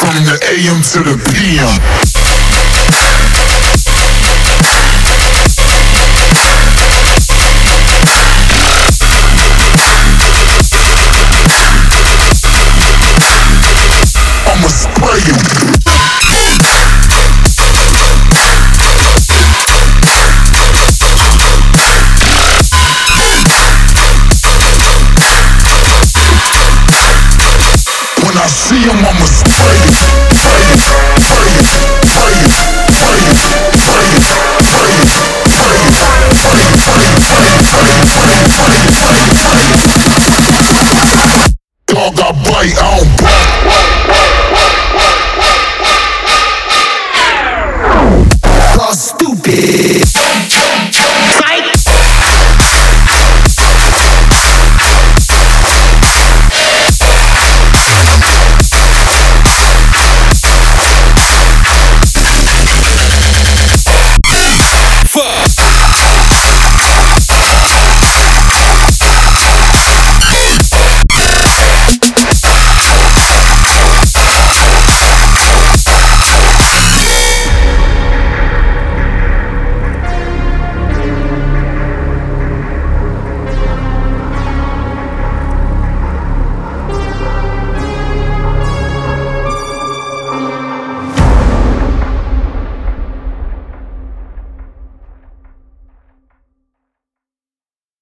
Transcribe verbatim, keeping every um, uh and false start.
from the A M to the P M. I'ma spray you. When I see him, I'ma spray you. Spray you, spray you, spray you, spray you, spray you, spray you, spray you, spray you, spray you, spray you, spray you, spray you, spray you, spray you, spray you. Dog, I bite, I don't bite.